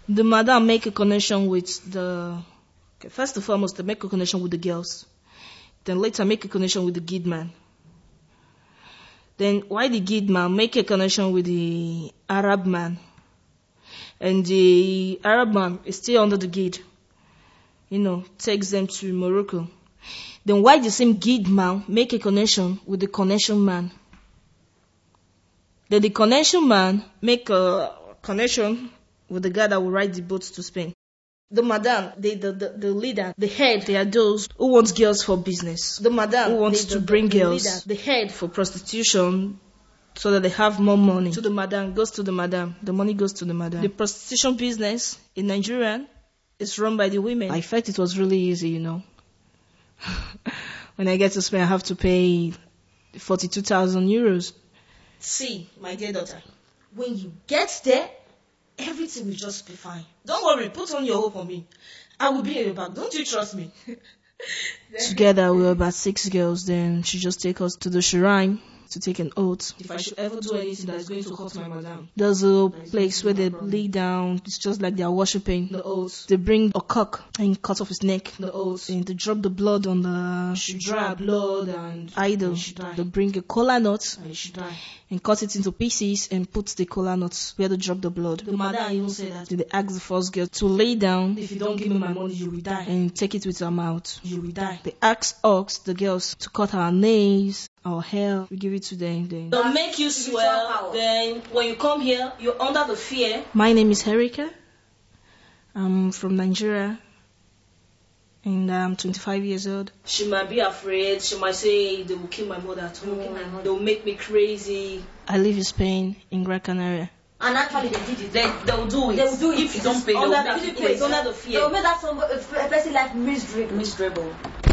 The madam make a connection with first and foremost, they make a connection with the girls. Then later make a connection with the gid man. Then why the gid man make a connection with the Arab man. And the Arab man is still under the gid. Takes them to Morocco. Then why the same gid man make a connection with the connection man? Then the connection man make a connection with the guy that will ride the boat to Spain. The madam, the leader, the head, they are those who want girls for business. The madam, who wants to bring girls. Leader, the head for prostitution so that they have more money. So the madam goes to the madam. The money goes to the madam. The prostitution business in Nigeria is run by the women. I felt it was really easy, When I get to Spain, I have to pay 42,000 euros. See, my dear daughter, when you get there, everything will just be fine. Don't worry, put on your hope on me. I will be in your back. Don't you trust me? Together, we were about 6 girls. Then she just take us to the shrine to take an oath. If I should ever do anything that is going to hurt my madam. There's a place where they lay down. It's just like they are worshipping the oath. They bring a cock and cut off his neck. The oath. And they drop the blood on the she dry blood and idol. They bring a kola nut and she die. And cut it into pieces and put the kola nuts where they drop the blood. The madam even said that they asked the first girl to lay down. If you don't give me my money, you will die. And take it with her mouth. You will die. They asked us, the girls, to cut our nails, our hair. We give it to them. Then they'll make you swell. Then when you come here, you're under the fear. My name is Herika. I'm from Nigeria. And I'm 25 years old. She might be afraid. She might say they will kill my mother at home. They will make me crazy. I live in Spain, in Gran Canaria. And actually they did it. They will do it. They will do it. If you don't pay, they will make you crazy. Under the fear. They will make that a person like miserable.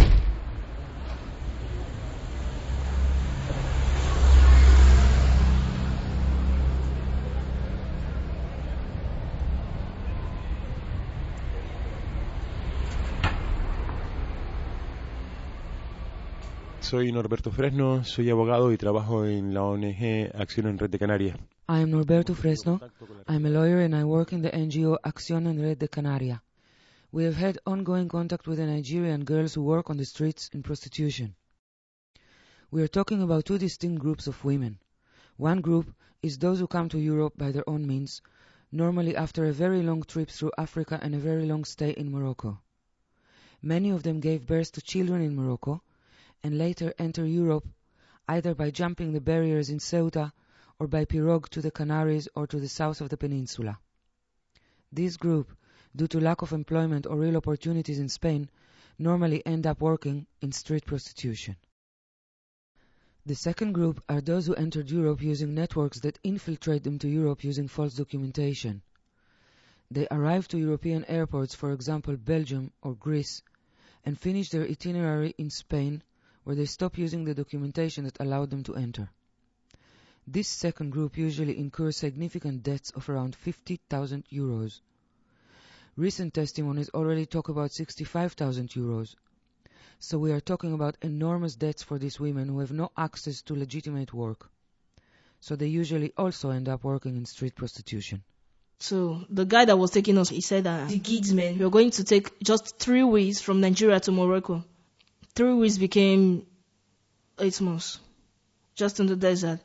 Soy Norberto Fresno, soy abogado y trabajo en la ONG Acción en Red de Canarias. I am Norberto Fresno. I'm a lawyer and I work in the NGO Acción en Red de Canarias. We have had ongoing contact with the Nigerian girls who work on the streets in prostitution. We are talking about 2 distinct groups of women. One group is those who come to Europe by their own means, normally after a very long trip through Africa and a very long stay in Morocco. Many of them gave birth to children in Morocco, and later enter Europe either by jumping the barriers in Ceuta or by pirogue to the Canaries or to the south of the peninsula. This group, due to lack of employment or real opportunities in Spain, normally end up working in street prostitution. The second group are those who entered Europe using networks that infiltrate them to Europe using false documentation. They arrive to European airports, for example Belgium or Greece, and finish their itinerary in Spain, where they stop using the documentation that allowed them to enter. This second group usually incurs significant debts of around 50,000 euros. Recent testimonies already talk about 65,000 euros. So we are talking about enormous debts for these women who have no access to legitimate work. So they usually also end up working in street prostitution. So the guy that was taking us, he said that the gigs men, we are going to take just 3 weeks from Nigeria to Morocco. 3 weeks became 8 months, just in the desert.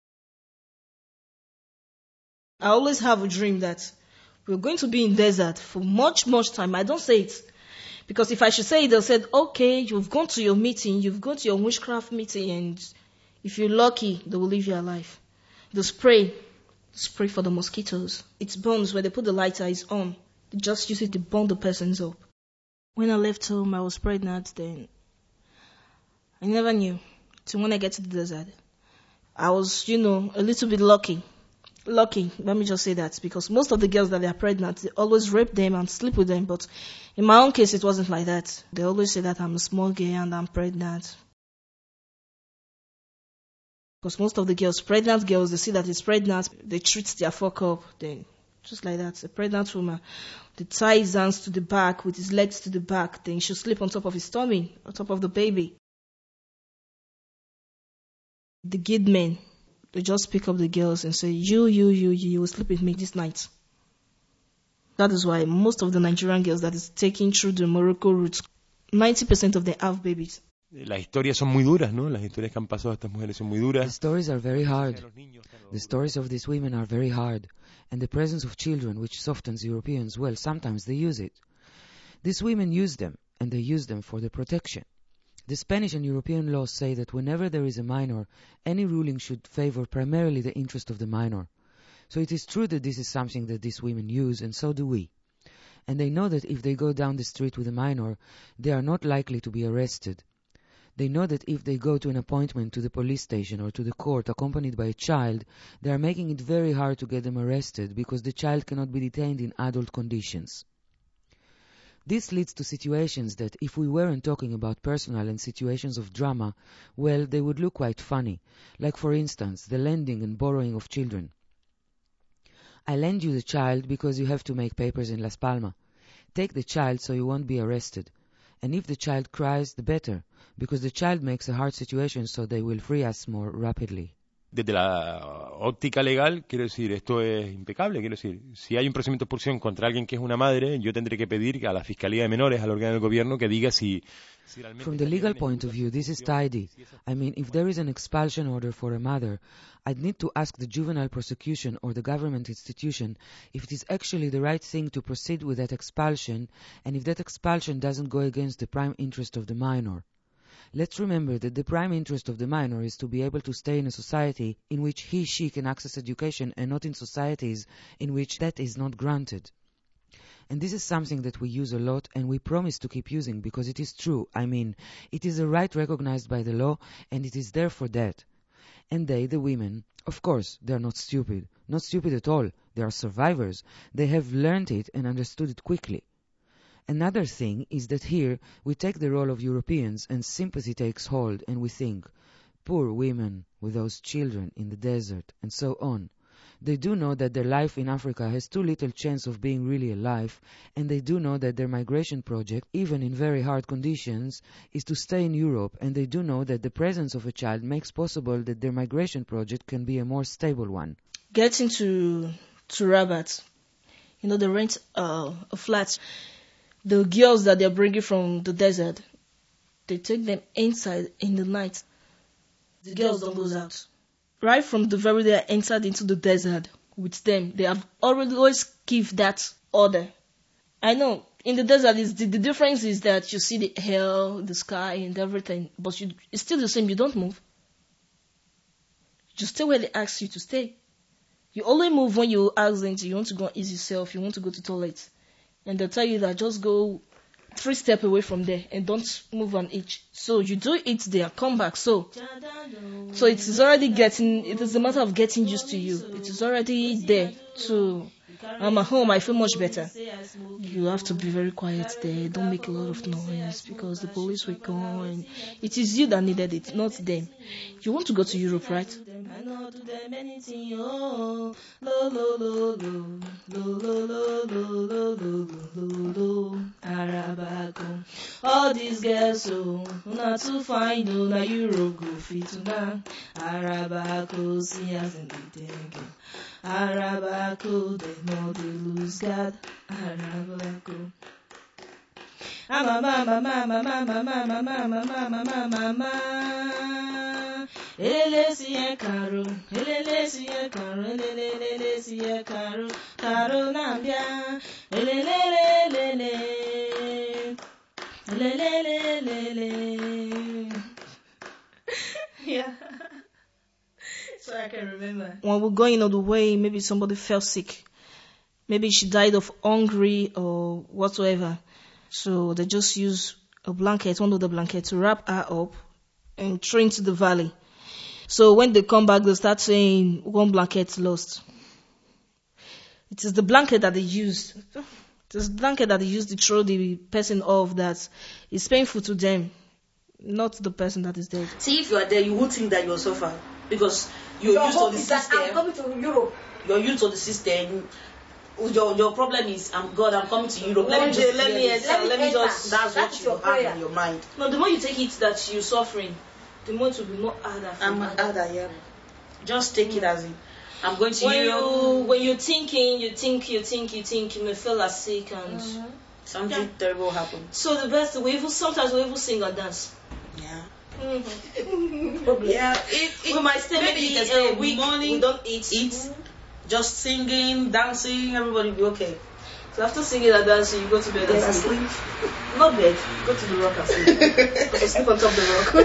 I always have a dream that we're going to be in desert for much, much time. I don't say it. Because if I should say it, they'll say, okay, you've gone to your meeting, you've gone to your witchcraft meeting, and if you're lucky, they will leave you alive. The spray for the mosquitoes. It burns when they put the lighter, it's on. They just use it to burn the persons up. When I left home, I was pregnant then. I never knew. So when I get to the desert, I was, a little bit lucky. Lucky, let me just say that, because most of the girls that are pregnant, they always rape them and sleep with them. But in my own case, it wasn't like that. They always say that I'm a small girl and I'm pregnant. Because most of the pregnant girls, they see that it's pregnant, they treat their fuck up. Then, just like that, a pregnant woman, they tie his hands to the back with his legs to the back. Then she'll sleep on top of his tummy, on top of the baby. The gid men, they just pick up the girls and say, you will sleep with me this night. That is why most of the Nigerian girls that is taking through the Morocco route, 90% of them have babies. Las historias son muy duras, ¿no? Las historias que han pasado a estas mujeres son muy duras. The stories are very hard. The stories of these women are very hard. And the presence of children, which softens Europeans, well, sometimes they use it. These women use them, and they use them for their protection. The Spanish and European laws say that whenever there is a minor, any ruling should favor primarily the interest of the minor. So it is true that this is something that these women use, and so do we. And they know that if they go down the street with a minor, they are not likely to be arrested. They know that if they go to an appointment to the police station or to the court accompanied by a child, they are making it very hard to get them arrested because the child cannot be detained in adult conditions. This leads to situations that, if we weren't talking about personal and situations of drama, well, they would look quite funny. Like, for instance, the lending and borrowing of children. I lend you the child because you have to make papers in Las Palmas. Take the child so you won't be arrested. And if the child cries, the better, because the child makes a hard situation so they will free us more rapidly. Desde la óptica legal, quiero decir, esto es impecable. Quiero decir, si hay un procedimiento de expulsión contra alguien que es una madre, yo tendré que pedir a la Fiscalía de Menores, al órgano del gobierno, que diga si realmente... From the legal point of view, this is tidy. I mean, if there is an expulsion order for a mother, I'd need to ask the juvenile prosecution or the government institution if it is actually the right thing to proceed with that expulsion, and if that expulsion doesn't go against the prime interest of the minor. Let's remember that the prime interest of the minor is to be able to stay in a society in which she can access education and not in societies in which that is not granted. And this is something that we use a lot and we promise to keep using because it is true. I mean, it is a right recognized by the law and it is there for that. And they, the women, of course, they are not stupid at all. They are survivors. They have learned it and understood it quickly. Another thing is that here we take the role of Europeans and sympathy takes hold and we think, poor women with those children in the desert and so on. They do know that their life in Africa has too little chance of being really alive, and they do know that their migration project, even in very hard conditions, is to stay in Europe, and they do know that the presence of a child makes possible that their migration project can be a more stable one. Getting to Rabat, they rent a flat. The girls that they're bringing from the desert, they take them inside in the night. The girls don't go out. Right from the very day I entered into the desert with them, they have always give that order. I know, in the desert, the difference is that you see the hell, the sky and everything, but it's still the same, you don't move. You stay where they ask you to stay. You only move when you ask them you want to go ease yourself, you want to go to the toilet. And they'll tell you that just go 3 steps away from there and don't move an inch. So you do it there, come back. So it is a matter of getting used to you. It is already there. So I'm at home, I feel much better. You have to be very quiet there. Don't make a lot of noise because the police will come and it is you that needed it, not them. You want to go to Europe, right? I know to them anything, oh, lo lo lo lo lo lo lo lo lo Arabaco. All these girls, so not to find no na Europe go fit to na Arabaco, see us in the tank. Arabaco, they know they lose God. Arabaco. Mama. Elele siye karo, karo nambia. Elele. Yeah. So I can remember. When we're going on the way, maybe somebody fell sick. Maybe she died of hunger or whatsoever. So they just use a blanket, one of the blankets, to wrap her up and throw into the valley. So when they come back, they start saying, one blanket lost. It is the blanket that they used. It is the blanket that they used to throw the person off that is painful to them, not the person that is dead. See, if you are there, you won't think that you'll suffer because you're used to the system. I'm coming to Europe. You're used to the system. Your problem is, I'm coming to Europe. Let me just. That's what you have in your mind. No, the more you take it that you're suffering, the more it will be more harder. Yeah. Just take it as it. I'm going to Europe. When you're thinking, you may feel as sick and something terrible happened. So the best, sometimes we even sing or dance. Yeah. Yeah. We might stay maybe a week. Morning, we don't eat. Just singing, dancing, everybody will be okay. So after singing and dancing, you go to bed and sleep. Not bed. Go to the rock and sleep. Because you sleep on top of the rock.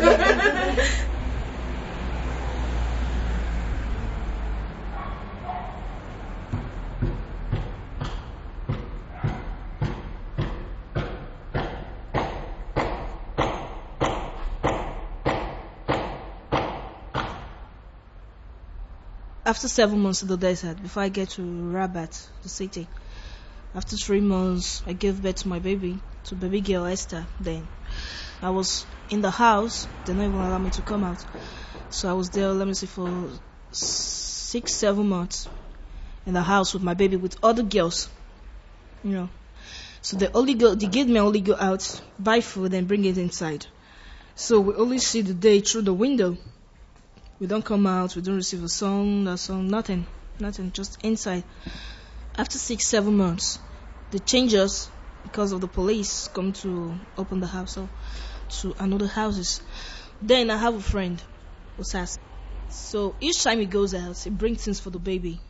After 7 months in the desert, before I get to Rabat, the city, after 3 months, I gave birth to my baby, to baby girl Esther. Then I was in the house. They don't even allow me to come out. So I was there, for 6-7 months in the house with my baby, with other girls. So they gave me only go out, buy food, and bring it inside. So we only see the day through the window. We don't come out, we don't receive a song, nothing, just inside. After 6-7 months, they change us because of the police come to open the house up to another houses. Then I have a friend, Osas. So each time he goes out, he brings things for the baby.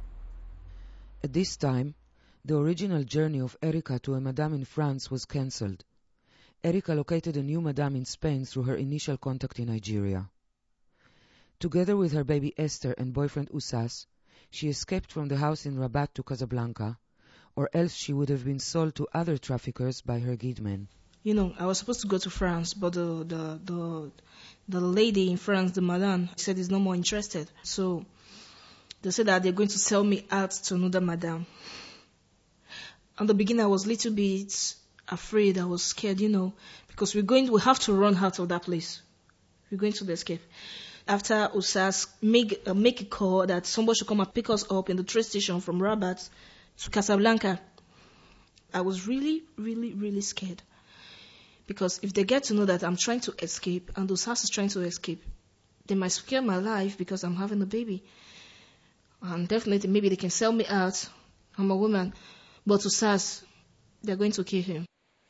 At this time, the original journey of Erica to a madame in France was cancelled. Erica located a new madame in Spain through her initial contact in Nigeria. Together with her baby Esther and boyfriend Usas, she escaped from the house in Rabat to Casablanca, or else she would have been sold to other traffickers by her guide men. I was supposed to go to France, but the lady in France, the madame, said is no more interested. So they said that they're going to sell me out to another madame. In the beginning, I was a little bit afraid. I was scared, because we have to run out of that place. We're going to escape. After Usas make a call that somebody should come and pick us up in the train station from Rabat to Casablanca, I was really, really, really scared. Because if they get to know that I'm trying to escape and Usas is trying to escape, they might scare my life because I'm having a baby. And definitely maybe they can sell me out. I'm a woman. But Usas, they're going to kill him.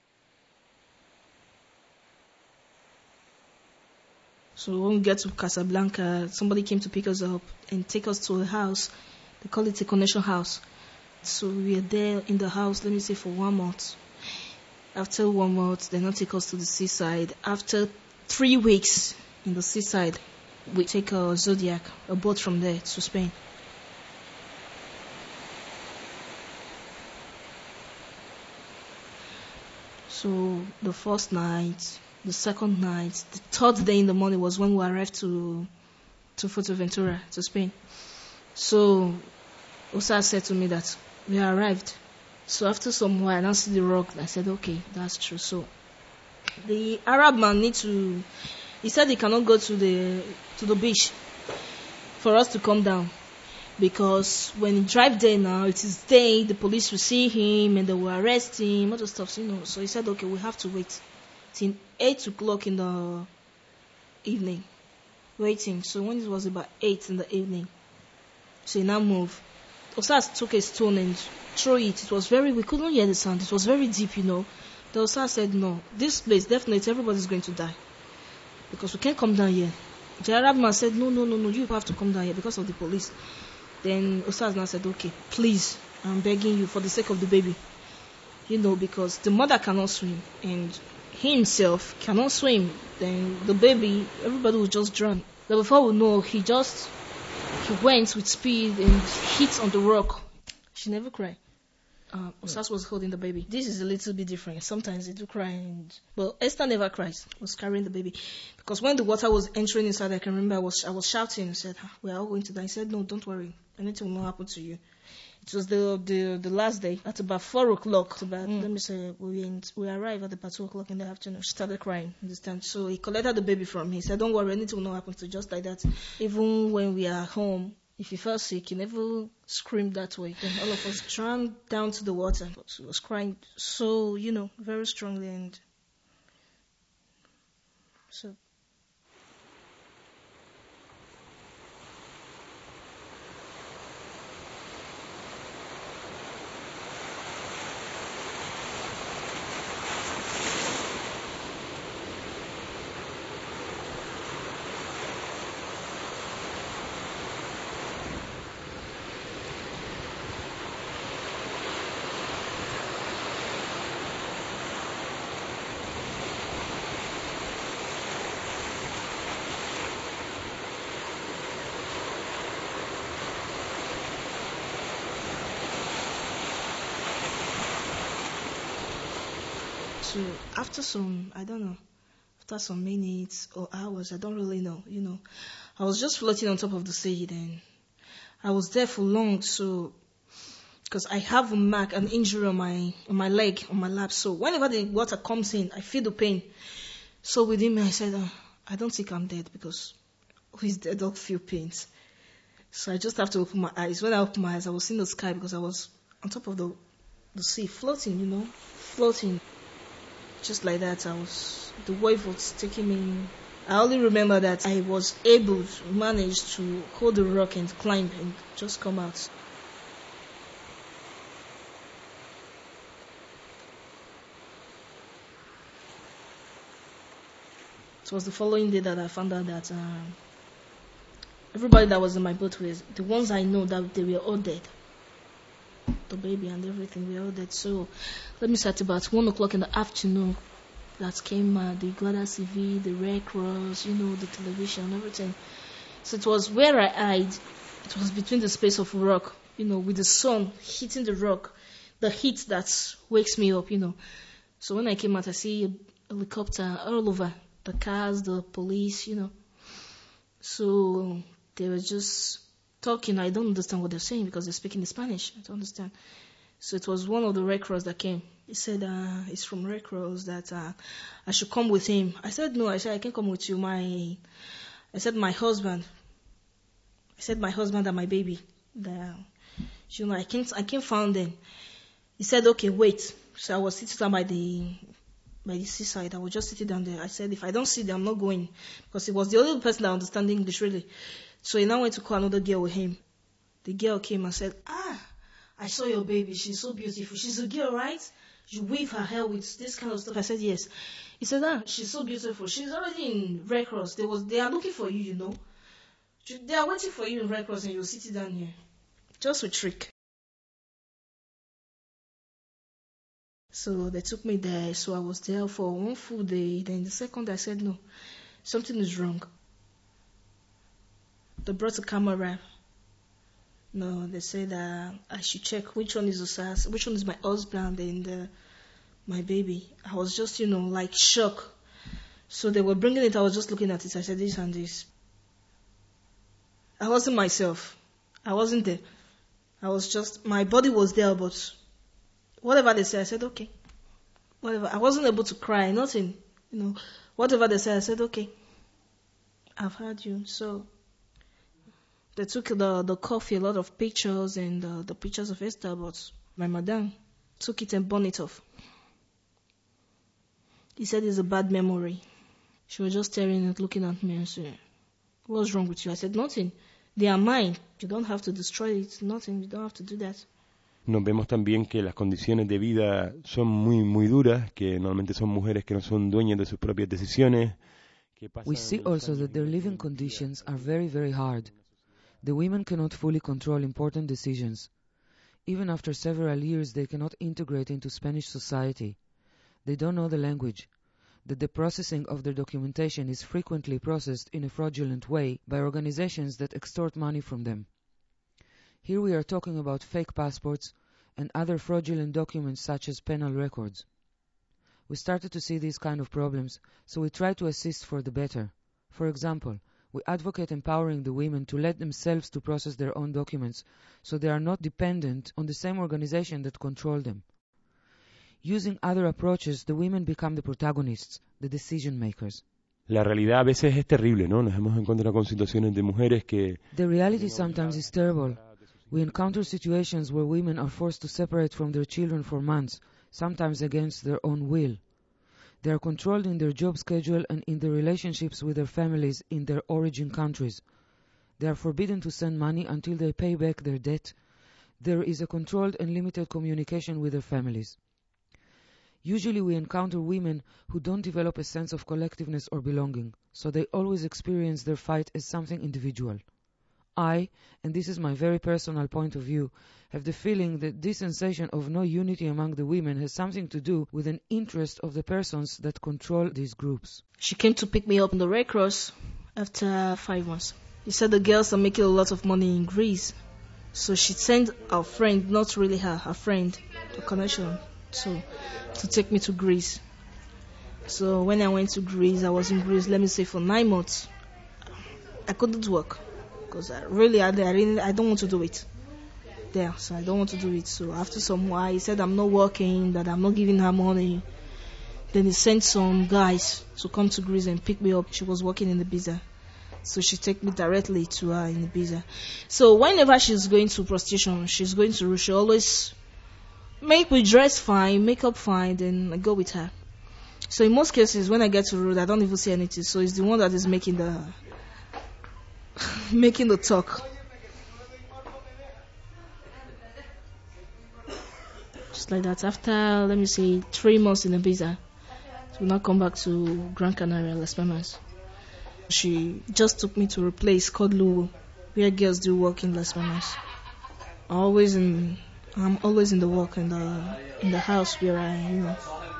So when we get to Casablanca, somebody came to pick us up and take us to a house. They call it a connection house. So we are there in the house, for 1 month. After 1 month, they now take us to the seaside. After 3 weeks in the seaside, we take a Zodiac, a boat from there to Spain. So the first night, the second night, the third day in the morning was when we arrived to Fuerteventura, to Spain. So Osa said to me that we arrived. So after some while, I now see the rock. I said, okay, that's true. So the Arab man he said he cannot go to the beach for us to come down. Because when he drive there now, it is day, the police will see him and they will arrest him, other stuff, So he said, okay, we have to wait till 8 o'clock in the evening, waiting. So when it was about 8 in the evening, so he now moved. Osas took a stone and threw it. It was we couldn't hear the sound. It was very deep, The Osas said, no, this place, definitely everybody's going to die. Because we can't come down here. The Arab man said, no, you have to come down here because of the police. Then Osas now said, okay, please, I'm begging you for the sake of the baby. Because the mother cannot swim and he himself cannot swim. Then the baby, everybody will just drown. But before we know, he went with speed and hit on the rock. She never cried. Osas was holding the baby. This is a little bit different. Sometimes they do cry. But Esther never cries. Was carrying the baby. Because when the water was entering inside, I can remember I was shouting and said, we are all going to die. He said, no, don't worry. Anything will not happen to you. It was the last day. At about 4 o'clock, we arrived at about 2 o'clock in the afternoon. She started crying. Understand? So he collected the baby from me. He said, don't worry, anything will not happen to you. Just like that. Even when we are home, if you felt sick, you never screamed that way. Then all of us drowned down to the water. She was crying so, very strongly. And so So after some minutes or hours, I don't really know, I was just floating on top of the sea, and I was there for long, so, because I have an injury on my leg, on my lap, so whenever the water comes in, I feel the pain. So within me, I said, I don't think I'm dead, because who is dead don't feel pains. So I just have to open my eyes. When I opened my eyes, I was seeing the sky, because I was on top of the sea, floating, floating. Just like that, the wave was taking me. I only remember that I was able to manage to hold the rock and climb and just come out. It was the following day that I found out that everybody that was in my boat with, the ones I know, that they were all dead. The baby and everything, we were all dead. So let me say at about 1 o'clock in the afternoon, that came the GLADA CV, the Red Cross, the television, everything. So it was where I hid. It was between the space of rock, with the sun hitting the rock, the heat that wakes me up, So when I came out, I see a helicopter all over, the cars, the police, So they were just talking. I don't understand what they're saying because they're speaking in Spanish. I don't understand. So it was one of the Red Cross that came. He said, he's from Red Cross, that I should come with him. I said, no. I said, I can't come with you. I said, my husband and my baby. I can't find them. He said, okay, wait. So I was sitting down by the seaside. I was just sitting down there. I said, if I don't see them, I'm not going. Because he was the only person that understood English, really. So he now went to call another girl with him. The girl came and said, I saw your baby. She's so beautiful. She's a girl, right? You weave her hair with this kind of stuff. I said, yes. He said, she's so beautiful. She's already in Red Cross. They are looking for you, They are waiting for you in Red Cross and you're sitting down here. Just a trick. So they took me there. So I was there for one full day. Then the second day I said, no, something is wrong. They brought a camera. No, they said I should check which one is Osas, which one is my husband and my baby. I was just, like shocked. So they were bringing it. I was just looking at it. I said this and this. I wasn't myself. I wasn't there. I was just, my body was there, but whatever they said, I said, okay. Whatever. I wasn't able to cry, nothing. Whatever they said, I said, okay. I've heard you. So they took the coffee, a lot of pictures, and the pictures of Esther, but my madam took it and burned it off. He said it's a bad memory. She was just staring and looking at me and said, what's wrong with you? I said, nothing. They are mine. You don't have to destroy it. Nothing. You don't have to do that. Nos vemos también que las condiciones de vida son muy, muy duras, que normalmente son mujeres que no son dueñas de sus propias decisiones. We see also that their living conditions are very, very hard. The women cannot fully control important decisions. Even after several years, they cannot integrate into Spanish society. They don't know the language. That the processing of their documentation is frequently processed in a fraudulent way by organizations that extort money from them. Here we are talking about fake passports and other fraudulent documents such as penal records. We started to see these kind of problems, so we try to assist for the better. For example, we advocate empowering the women to let themselves to process their own documents, so they are not dependent on the same organization that control them. Using other approaches, the women become the protagonists, the decision makers. La realidad a veces es terrible, ¿no? Nos hemos encontrado con situaciones de mujeres que... The reality sometimes is terrible. We encounter situations where women are forced to separate from their children for months, sometimes against their own will. They are controlled in their job schedule and in their relationships with their families in their origin countries. They are forbidden to send money until they pay back their debt. There is a controlled and limited communication with their families. Usually we encounter women who don't develop a sense of collectiveness or belonging, so they always experience their fight as something individual. I, and this is my very personal point of view, have the feeling that this sensation of no unity among the women has something to do with an interest of the persons that control these groups. She came to pick me up in the Red Cross after 5 months. He said the girls are making a lot of money in Greece. So she sent our friend, not really her friend, a connection, to take me to Greece. So when I went to Greece, I was in Greece, let me say, for 9 months. I couldn't work because I don't want to do it there. So I don't want to do it. So after some while, he said I'm not working, that I'm not giving her money. Then he sent some guys to come to Greece and pick me up. She was working in the Ibiza. So she take me directly to her in Ibiza. So whenever she's going to prostitution, she's going to, she always make me dress fine, make up fine, then I go with her. So in most cases, when I get to road, I don't even see anything. So it's the one that is making the making the talk. Just like that. After, let me say, 3 months in Ibiza, so we now come back to Gran Canaria, Las Palmas. She just took me to a place called Lugo, where girls do work in Las Palmas. I'm always in the work in the house where I.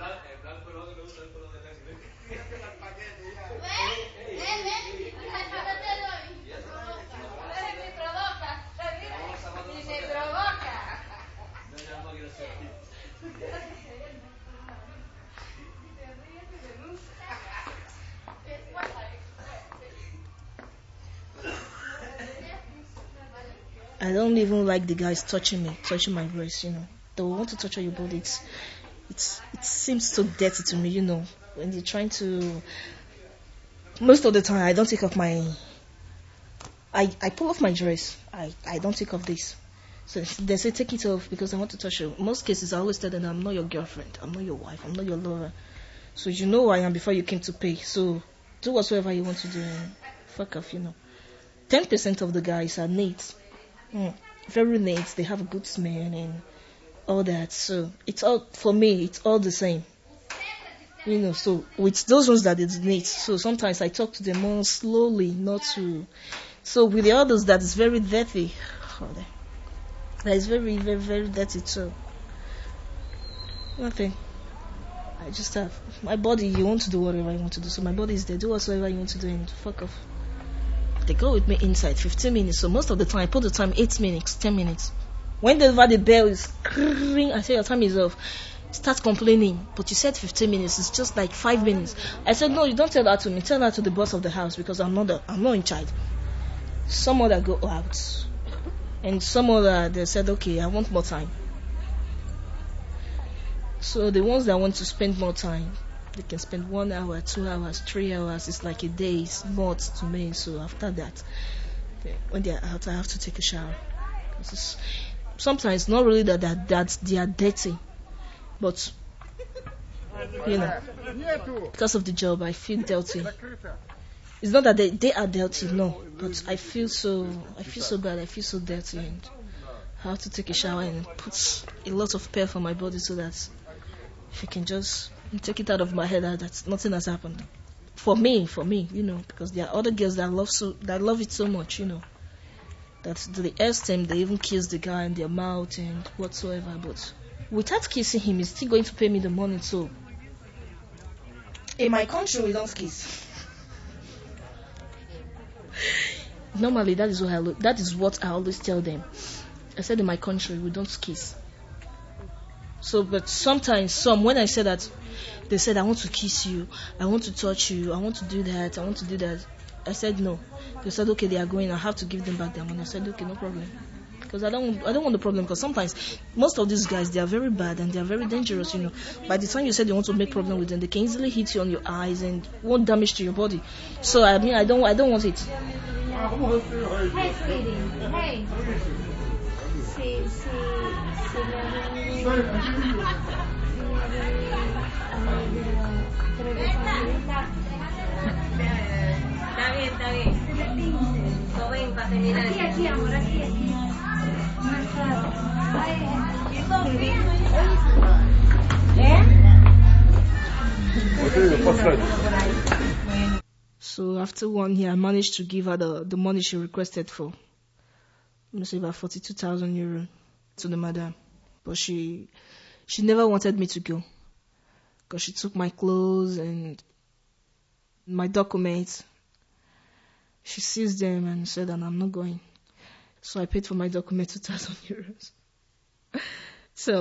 I don't even like the guys touching my breast, They want to touch on your body. It seems so dirty to me, when they're trying to. Most of the time, I don't take off I pull off my dress. I don't take off this. So they say take it off because I want to touch you. In most cases, I always tell them I'm not your girlfriend, I'm not your wife, I'm not your lover. So you know who I am before you came to pay. So do whatsoever you want to do and fuck off, 10% of the guys are neat. Very neat. They have a good smell and all that. So it's all, for me, it's all the same. So with those ones that it's neat. So sometimes I talk to them more slowly, not to. So with the others that is very dirty, that is very, very, very dirty too. Nothing. I just have my body. You want to do whatever you want to do. So my body is there. Do whatsoever you want to do and fuck off. They go with me inside 15 minutes. So most of the time, I put the time 8 minutes, 10 minutes. Whenever the bell is ring, I say your time is off. Start complaining. But you said 15 minutes. It's just like 5 minutes. I said, no, you don't tell that to me. Tell that to the boss of the house because I'm not in charge. Some other go out. And some other, they said, okay, I want more time. So the ones that want to spend more time, they can spend 1 hour, 2 hours, 3 hours. It's like a day's more to me. So after that, when they're out, I have to take a shower. Sometimes not really that they are dirty, but because of the job, I feel dirty. It's not that they are dirty, no, but I feel so bad. I feel so dirty, and I have to take a shower and put a lot of perfume on my body so that if I can just take it out of my head that nothing has happened. For me, because there are other girls that love it so much, that the extent they even kiss the guy in their mouth and whatsoever. But without kissing him, he's still going to pay me the money. So in my country, we don't kiss. Normally, that is what I always tell them. I said in my country, we don't kiss. So, but sometimes, when I say that, they said, I want to kiss you, I want to touch you, I want to do that, I want to do that. I said no. They said, okay, they are going, I have to give them back their money. I said, okay, no problem. Because I don't want the problem, because sometimes, most of these guys, they are very bad and they are very dangerous, By the time you said you want to make problem with them, they can easily hit you on your eyes and want damage to your body. So, I don't want it. Hey, sweetie. Hey. Está bien. Joven, para terminar. Aquí, amor, aquí. So after 1 year, I managed to give her the money she requested for. Let me about 42,000 euro to the madam. But she never wanted me to go. Because she took my clothes and my documents. She seized them and said that I'm not going. So I paid for my document 2,000 euros. So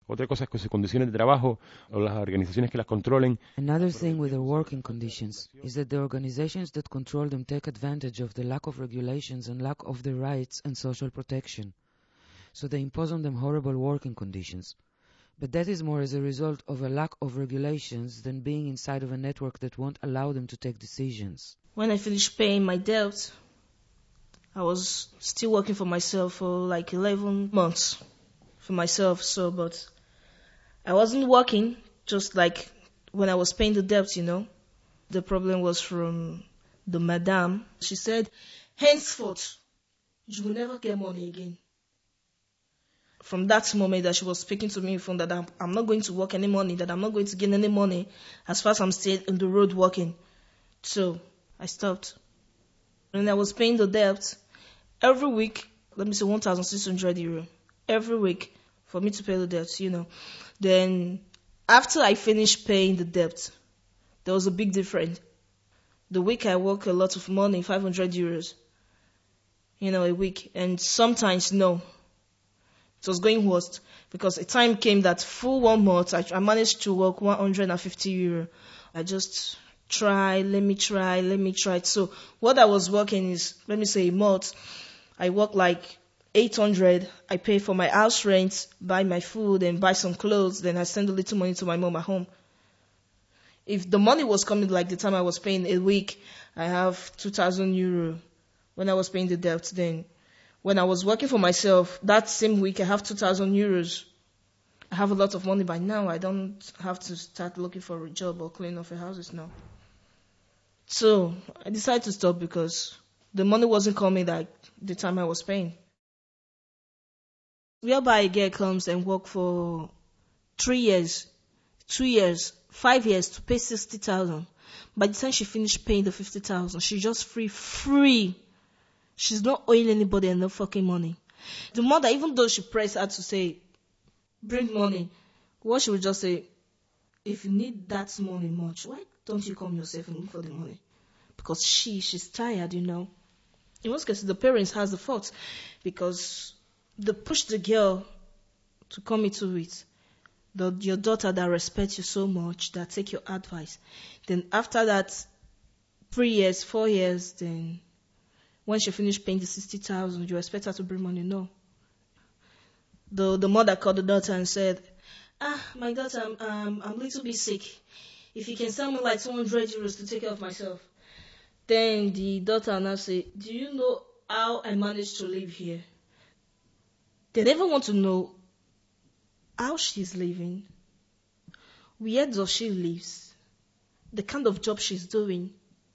Otra cosa es que sus condiciones de trabajo o las organizaciones que las controlen. Another thing with their working conditions is that the organizations that control them take advantage of the lack of regulations and lack of their rights and social protection. So they impose on them horrible working conditions. But that is more as a result of a lack of regulations than being inside of a network that won't allow them to take decisions. When I finished paying my debt, I was still working for myself for like 11 months for myself. But I wasn't working just like when I was paying the debt, you know. The problem was from the madam. She said, henceforth, you will never get money again. From that moment that she was speaking to me from that I'm not going to work any money, that I'm not going to gain any money as far as I'm still on the road working. So I stopped. When I was paying the debt, every week, let me say 1,600 euro, every week for me to pay the debt, you know. Then after I finished paying the debt, there was a big difference. The week I work a lot of money, 500 euros, you know, a week. And sometimes, no. It was going worse because a time came that full 1 month, I managed to work 150 euro. I just let me try. So what I was working is, let me say a month, I work like 800. I pay for my house rent, buy my food and buy some clothes. Then I send a little money to my mom at home. If the money was coming like the time I was paying a week, I have 2,000 euro when I was paying the debt. Then when I was working for myself, that same week I have 2,000 euros. I have a lot of money by now. I don't have to start looking for a job or cleaning off a houses now. So I decided to stop because the money wasn't coming like the time I was paying. Whereby a girl comes and work for 3 years, 2 years, 5 years to pay 60,000. By the time she finished paying the 50,000, she's just free. She's not owing anybody and no fucking money. The mother, even though she pressed her to say, bring money, what she would just say, if you need that money much, why don't you come yourself and look for the money? Because she's tired, you know. In most cases, the parents has the fault because they push the girl to come into it. Your daughter that respects you so much, that take your advice. Then after that, 3 years, 4 years, then when she finished paying the 60,000, you expect her to bring money? No. The mother called the daughter and said, my daughter, I'm a little bit sick. If you can send me like 200 euros to take care of myself. Then the daughter now say, do you know how I managed to live here? They never want to know how she's living, where does she live, the kind of job she's doing.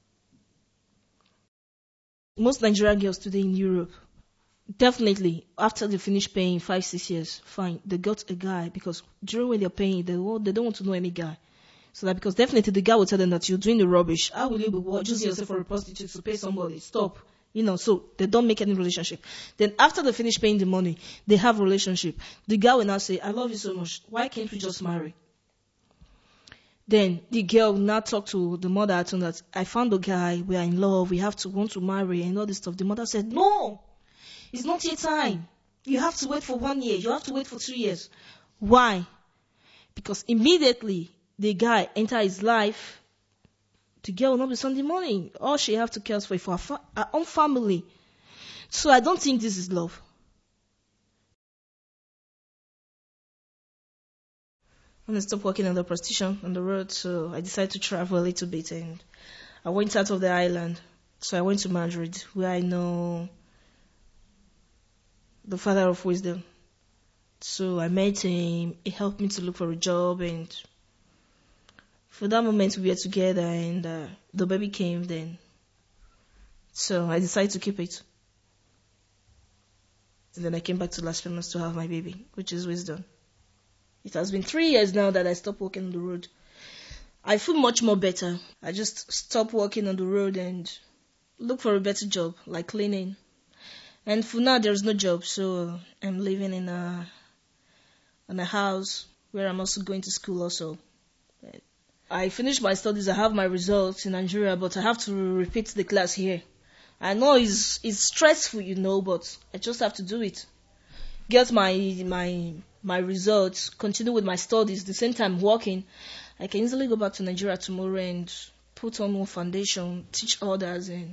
Most Nigerian girls today in Europe, definitely after they finish paying 5-6 years, fine, they got a guy because during when they're paying, they don't want to know any guy. So that because definitely the guy will tell them that you're doing the rubbish. How will you be using yourself for a prostitute to pay somebody? Stop. You know, so they don't make any relationship. Then after they finish paying the money, they have a relationship. The guy will now say, I love you so much. Why can't we just marry? Then the girl will now talk to the mother and that I found a guy, we are in love, we want to marry and all this stuff. The mother said, no, it's not your time. You have to wait for 1 year. You have to wait for 2 years. Why? Because immediately the guy enter his life, the girl will not be sending money. All she have to care for her own family. So I don't think this is love. When I stopped working on the prostitution on the road, so I decided to travel a little bit and I went out of the island. So I went to Madrid where I know the father of wisdom. So I met him, he helped me to look for a job and for that moment we were together and the baby came then. So I decided to keep it. And then I came back to Las Palmas to have my baby, which is wisdom. It has been 3 years now that I stopped working on the road. I feel much more better. I just stopped working on the road and look for a better job, like cleaning. And for now, there's no job, so I'm living in a house where I'm also going to school also. I finished my studies, I have my results in Nigeria, but I have to repeat the class here. I know it's stressful, you know, but I just have to do it. Get my my results, continue with my studies, the same time working, I can easily go back to Nigeria tomorrow and put on more foundation, teach others, and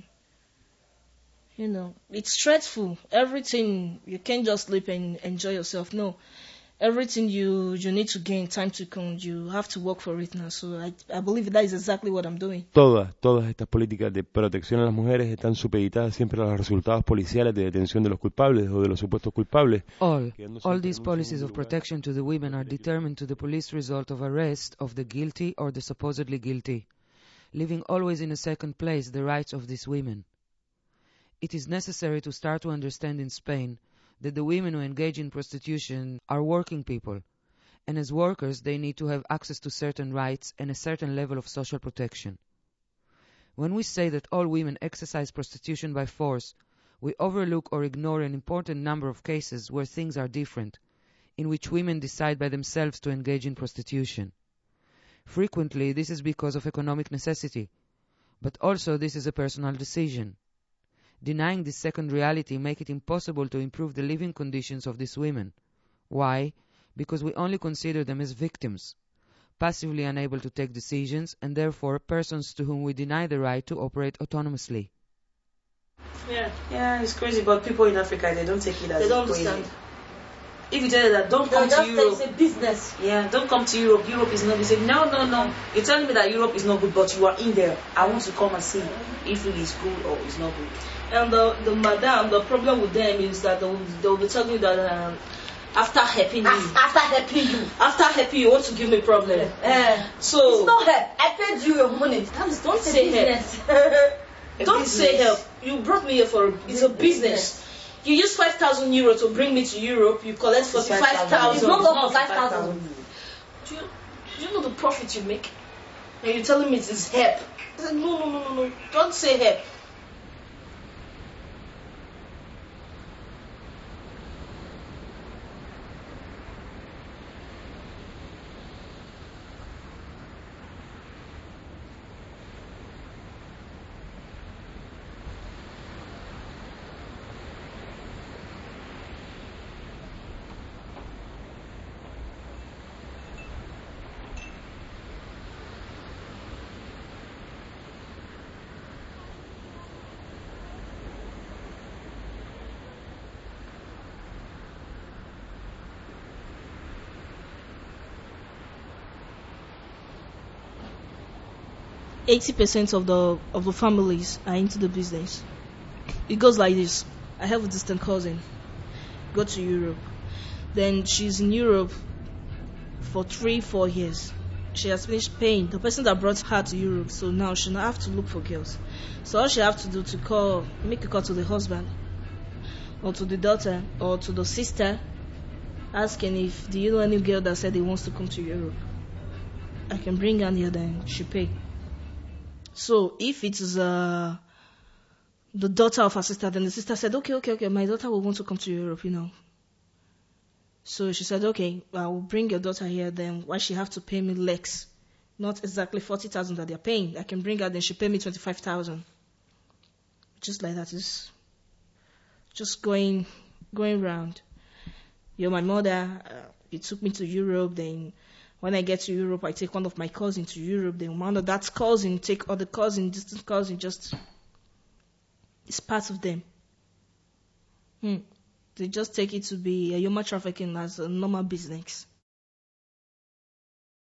it's stressful. Everything, you can't just sleep and enjoy yourself. No, everything you need to gain time to come, you have to work for it now. So I believe that is exactly what I'm doing. Todas estas políticas de protección a las mujeres están supeditadas siempre a los resultados policiales de detención de los culpables o de los supuestos culpables. All these policies of protection to the women are determined to the police result of arrest of the guilty or the supposedly guilty, leaving always in a second place the rights of these women. It is necessary to start to understand in Spain that the women who engage in prostitution are working people, and as workers they need to have access to certain rights and a certain level of social protection. When we say that all women exercise prostitution by force, we overlook or ignore an important number of cases where things are different, in which women decide by themselves to engage in prostitution. Frequently, this is because of economic necessity, but also this is a personal decision. Denying this second reality makes it impossible to improve the living conditions of these women. Why? Because we only consider them as victims, passively unable to take decisions, and therefore persons to whom we deny the right to operate autonomously. Yeah, it's crazy, but people in Africa, they don't take it as they don't understand. If you tell them that don't come to Europe, it's a business. Yeah, don't come to Europe. Europe is not. They say no. You're telling me that Europe is not good, but you are in there. I want to come and see if it is good or it's not good. And the problem with them is that they'll be telling you that after helping you want to give me problem. So it's not help. I paid you your money. Don't say help. Don't say help. You brought me here it's a business. You use 5,000 euros to bring me to Europe. You collect 45,000. It's not 5,000. Do you know the profit you make? And you're telling me it's help? I said, no. Don't say help. %80 of the families are into the business. It goes like this. I have a distant cousin. Go to Europe. Then she's in Europe for 3-4 years. She has finished paying the person that brought her to Europe. So now she now have to look for girls. So all she have to do to make a call to the husband, or to the daughter, or to the sister, asking if do you know any girl that said he wants to come to Europe. I can bring her here. Then she pay. So if it is the daughter of her sister, then the sister said, okay, my daughter will want to come to Europe, So she said, okay, I will bring your daughter here. Then why she have to pay me less? Not exactly 40,000 that they're paying. I can bring her, then she pay me 25,000. Just like that, is just going round. You're my mother. You took me to Europe. Then when I get to Europe, I take one of my cousins to Europe. Then one of that cousin take other cousin, distant cousin. Just it's part of them. They just take it to be a human trafficking as a normal business.